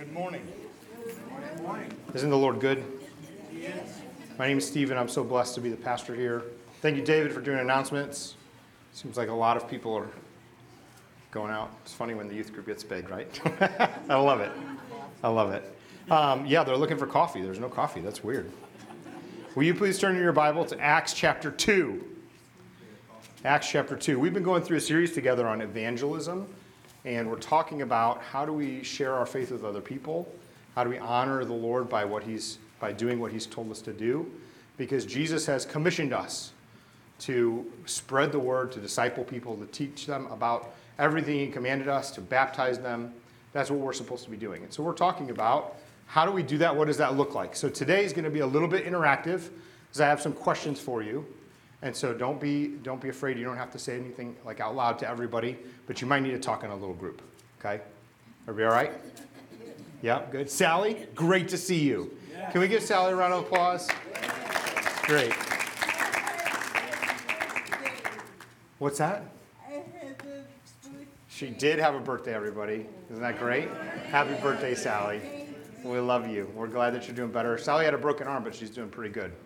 Good morning. Good morning. Isn't the Lord good? He is. My name is Stephen. I'm so blessed to be the pastor here. Thank you, David, for doing announcements. Seems like a lot of people are going out. It's funny when the youth group gets big, right? I love it. I love it. Yeah, they're looking for coffee. There's no coffee. That's weird. Will you please turn in your Bible to Acts chapter 2? Acts chapter 2. We've been going through a series together on evangelism, and we're talking about how do we share our faith with other people? How do we honor the Lord by doing what he's told us to do? Because Jesus has commissioned us to spread the word, to disciple people, to teach them about everything he commanded us, to baptize them. That's what we're supposed to be doing. And so we're talking about how do we do that? What does that look like? So today is going to be a little bit interactive because I have some questions for you. And so don't be afraid. You don't have to say anything like out loud to everybody, but you might need to talk in a little group. Okay? Everybody all right? Yeah, good. Sally, great to see you. Can we give Sally a round of applause? Great. What's that? She did have a birthday, everybody. Isn't that great? Happy birthday, Sally. We love you. We're glad that you're doing better. Sally had a broken arm, but she's doing pretty good.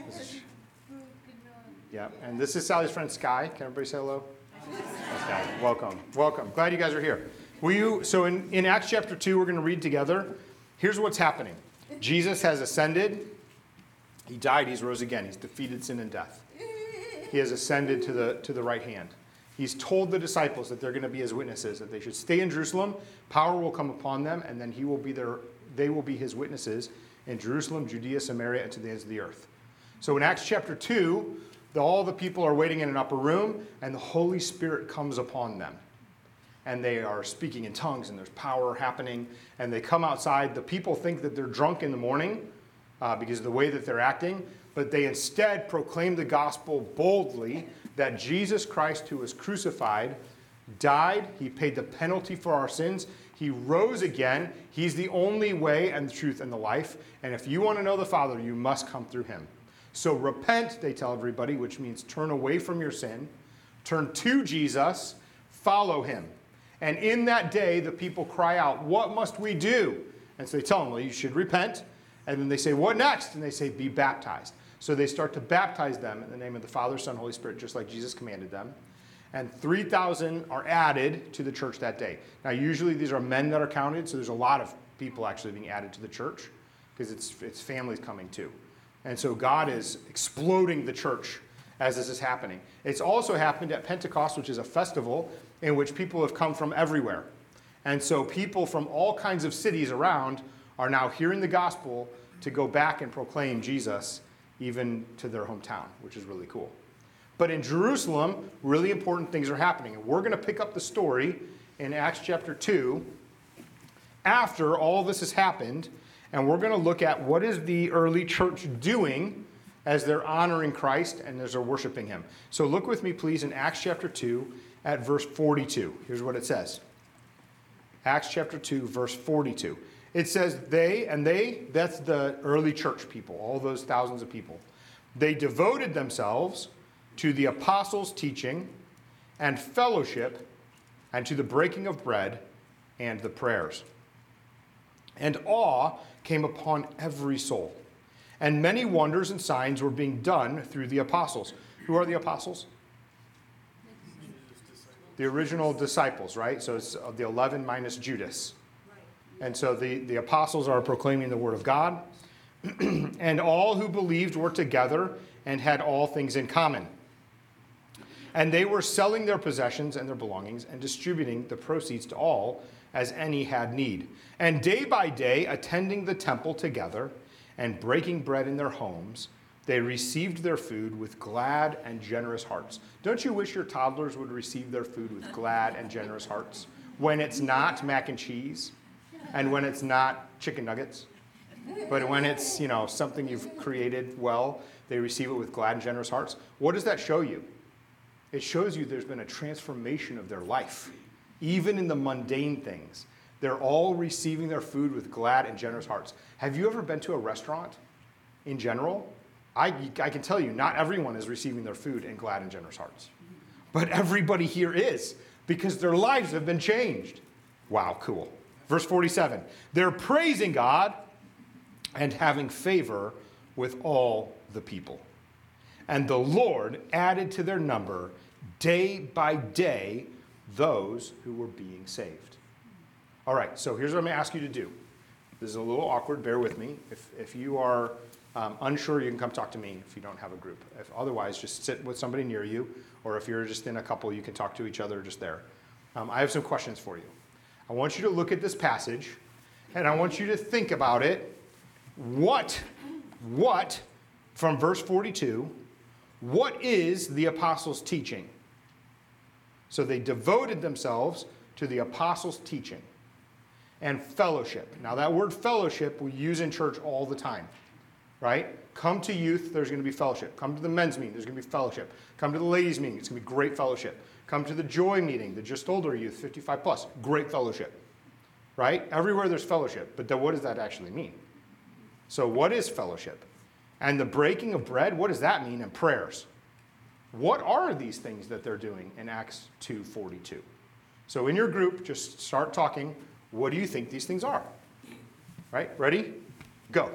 Yeah, and this is Sally's friend, Sky. Can everybody say hello? Sky. Welcome. Welcome. Glad you guys are here. So in Acts chapter 2, we're going to read together. Here's what's happening. Jesus has ascended. He died. He's rose again. He's defeated sin and death. He has ascended to the right hand. He's told the disciples that they're going to be his witnesses, that they should stay in Jerusalem. Power will come upon them, and then they will be his witnesses in Jerusalem, Judea, Samaria, and to the ends of the earth. So in Acts chapter 2, all the people are waiting in an upper room, and the Holy Spirit comes upon them. And they are speaking in tongues, and there's power happening. And they come outside. The people think that they're drunk in the morning because of the way that they're acting. But they instead proclaim the gospel boldly that Jesus Christ, who was crucified, died. He paid the penalty for our sins. He rose again. He's the only way and the truth and the life. And if you want to know the Father, you must come through him. So repent, they tell everybody, which means turn away from your sin, turn to Jesus, follow him. And in that day, the people cry out, what must we do? And so they tell them, well, you should repent. And then they say, what next? And they say, be baptized. So they start to baptize them in the name of the Father, Son, Holy Spirit, just like Jesus commanded them. And 3,000 are added to the church that day. Now, usually these are men that are counted, so there's a lot of people actually being added to the church because it's families coming too. And so God is exploding the church as this is happening. It's also happened at Pentecost, which is a festival in which people have come from everywhere. And so people from all kinds of cities around are now hearing the gospel to go back and proclaim Jesus even to their hometown, which is really cool. But in Jerusalem, really important things are happening. And we're going to pick up the story in Acts chapter 2 after all this has happened. And we're going to look at what is the early church doing as they're honoring Christ and as they're worshiping him. So look with me, please, in Acts chapter 2 at verse 42. Here's what it says. Acts chapter 2, verse 42. It says, that's the early church people, all those thousands of people. They devoted themselves to the apostles' teaching and fellowship and to the breaking of bread and the prayers. And awe came upon every soul. And many wonders and signs were being done through the apostles. Who are the apostles? The original disciples, right? So it's the 11 minus Judas. And so the apostles are proclaiming the word of God. And all who believed were together and had all things in common. And they were selling their possessions and their belongings and distributing the proceeds to all as any had need. And day by day, attending the temple together and breaking bread in their homes, they received their food with glad and generous hearts. Don't you wish your toddlers would receive their food with glad and generous hearts? When it's not mac and cheese, and when it's not chicken nuggets, but when it's, something you've created well, they receive it with glad and generous hearts. What does that show you? It shows you there's been a transformation of their life. Even in the mundane things, they're all receiving their food with glad and generous hearts. Have you ever been to a restaurant in general? I can tell you, not everyone is receiving their food in glad and generous hearts. But everybody here is, because their lives have been changed. Wow, cool. Verse 47, they're praising God and having favor with all the people. And the Lord added to their number day by day those who were being saved. All right, so here's what I'm going to ask you to do. This is a little awkward. Bear with me. If you are unsure, you can come talk to me if you don't have a group. If otherwise, just sit with somebody near you. Or if you're just in a couple, you can talk to each other just there. I have some questions for you. I want you to look at this passage, and I want you to think about it. What, from verse 42, what is the apostles' teaching? So they devoted themselves to the apostles' teaching and fellowship. Now that word fellowship we use in church all the time, right? Come to youth, there's going to be fellowship. Come to the men's meeting, there's going to be fellowship. Come to the ladies' meeting, it's going to be great fellowship. Come to the joy meeting, the just older youth, 55 plus, great fellowship, right? Everywhere there's fellowship, but then what does that actually mean? So what is fellowship? And the breaking of bread, what does that mean? And prayers. What are these things that they're doing in Acts 2:42? So in your group, just start talking. What do you think these things are? Right? Ready? Go.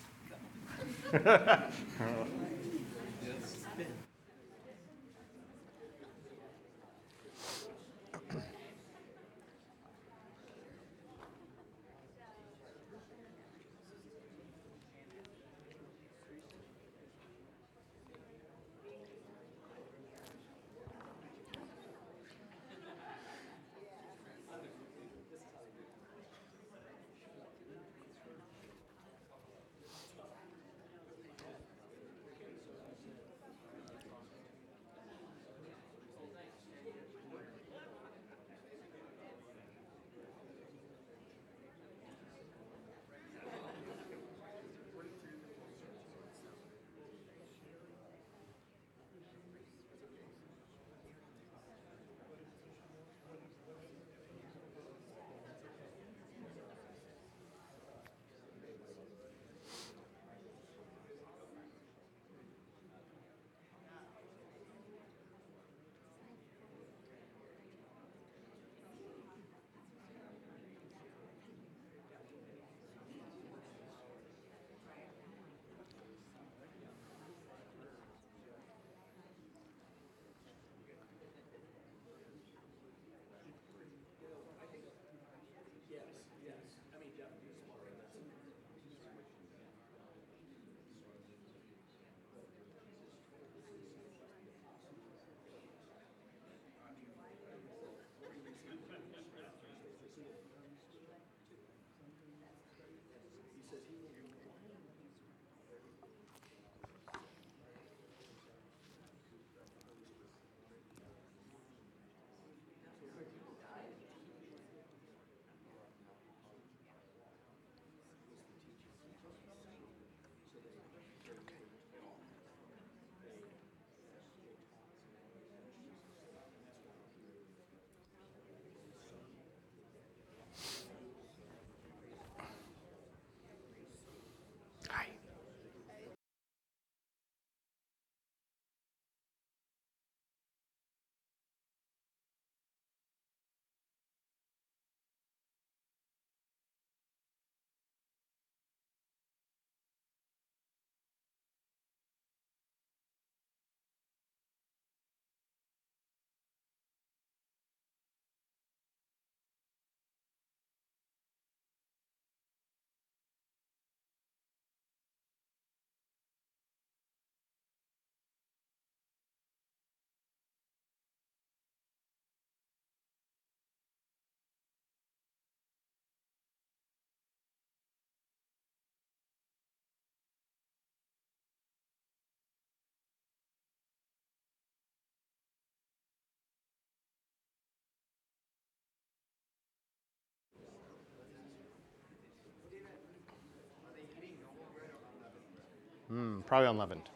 Probably unleavened.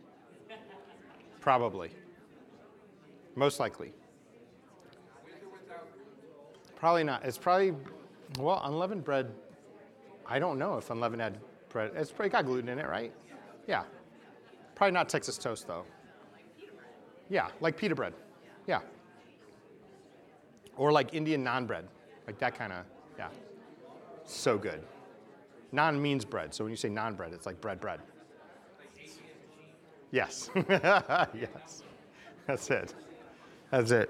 Probably. Most likely. Probably not. It's probably, well, unleavened bread, I don't know if unleavened had bread. It's probably got gluten in it, right? Yeah. Probably not Texas toast, though. Yeah, like pita bread. Yeah. Or like Indian naan bread. Like that kind of, yeah. So good. Non means bread. So when you say non-bread, it's like bread. Yes. Yes. That's it. That's it.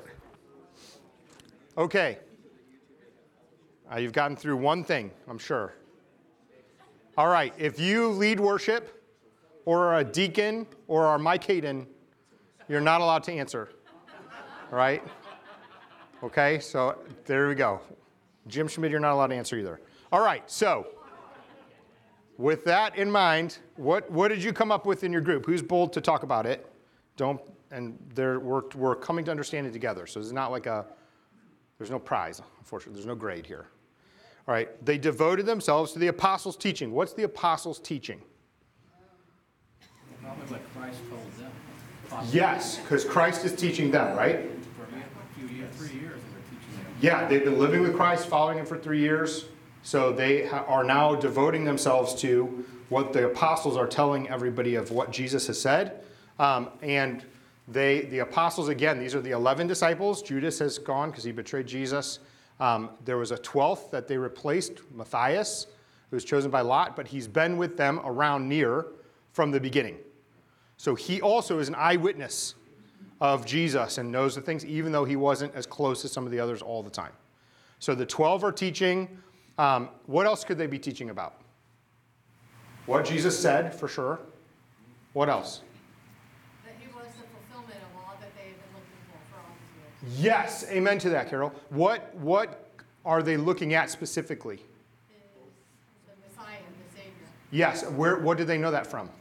Okay. You've gotten through one thing, I'm sure. All right. If you lead worship or are a deacon or are Mike Hayden, you're not allowed to answer. All right? Okay. So there we go. Jim Schmidt, you're not allowed to answer either. All right. So with that in mind, what did you come up with in your group? Who's bold to talk about it? We're coming to understand it together. So it's not like there's no prize, unfortunately. There's no grade here. All right. They devoted themselves to the apostles' teaching. What's the apostles' teaching? Probably what Christ told them. Yes, because Christ is teaching them, right? For a few years, 3 years, they were teaching them. Yeah, they've been living with Christ, following him for 3 years. So they are now devoting themselves to what the apostles are telling everybody of what Jesus has said. And the apostles, again, these are the 11 disciples. Judas has gone because he betrayed Jesus. There was a 12th that they replaced, Matthias, who was chosen by Lot, but he's been with them around near from the beginning. So he also is an eyewitness of Jesus and knows the things, even though he wasn't as close as some of the others all the time. So the 12 are teaching. What else could they be teaching about? What Jesus said, for sure. What else? That he was the fulfillment of all that they have been looking for all these years. Yes, amen to that, Carol. What are they looking at specifically? Is the Messiah, the Savior. Yes, what do they know that from?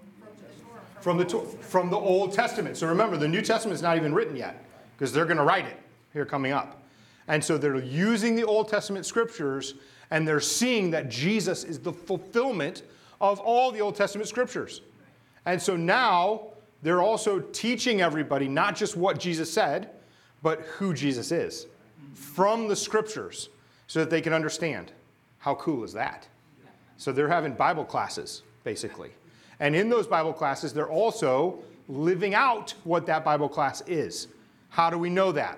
From the Old Testament. So remember, the New Testament is not even written yet because they're going to write it here coming up. And so they're using the Old Testament scriptures and they're seeing that Jesus is the fulfillment of all the Old Testament scriptures. And so now they're also teaching everybody not just what Jesus said, but who Jesus is from the scriptures so that they can understand. How cool is that? So they're having Bible classes, basically. And in those Bible classes, they're also living out what that Bible class is. How do we know that?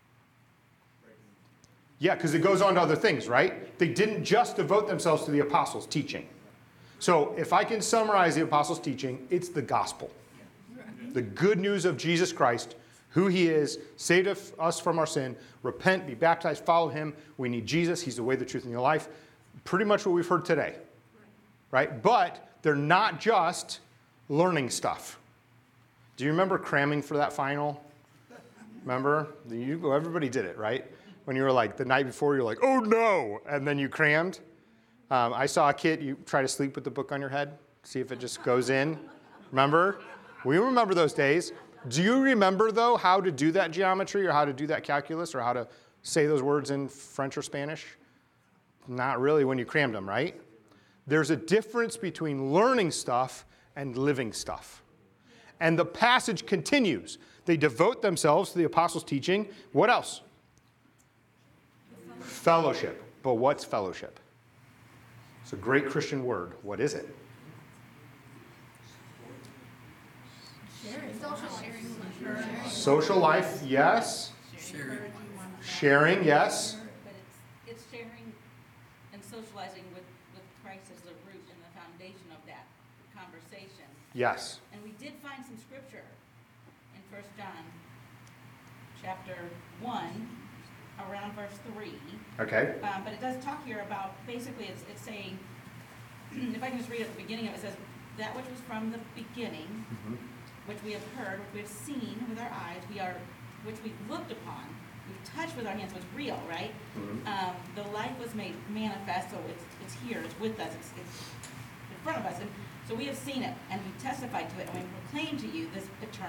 Yeah, because it goes on to other things, right? They didn't just devote themselves to the apostles' teaching. So if I can summarize the apostles' teaching, it's the gospel. The good news of Jesus Christ, who he is, saved us from our sin, repent, be baptized, follow him. We need Jesus. He's the way, the truth, and the life. Pretty much what we've heard today, right? But they're not just learning stuff. Do you remember cramming for that final? Remember? Everybody did it, right? When you were like, the night before, you're like, oh no, and then you crammed. I saw a kid, you try to sleep with the book on your head, see if it just goes in. Remember? We remember those days. Do you remember, though, how to do that geometry or how to do that calculus or how to say those words in French or Spanish? Not really when you crammed them, right? There's a difference between learning stuff and living stuff. And the passage continues. They devote themselves to the apostles' teaching. What else? Fellowship. But what's fellowship? It's a great Christian word. What is it? Social life, yes. Sharing, yes. But it's sharing and socializing with Christ as the root and the foundation of that conversation. Yes. And we did find some scripture in 1 John chapter 1, around verse 3. Okay. But it does talk here about, basically it's saying, if I can just read at the beginning of it, it says, that which was from the beginning, which we have heard, which we have seen with our eyes, which we've looked upon, we've touched with our hands, was real, right? The life was made manifest, so it's here, it's with us, it's in front of us. And so we have seen it, and we testified to it, and we proclaim to you this eternal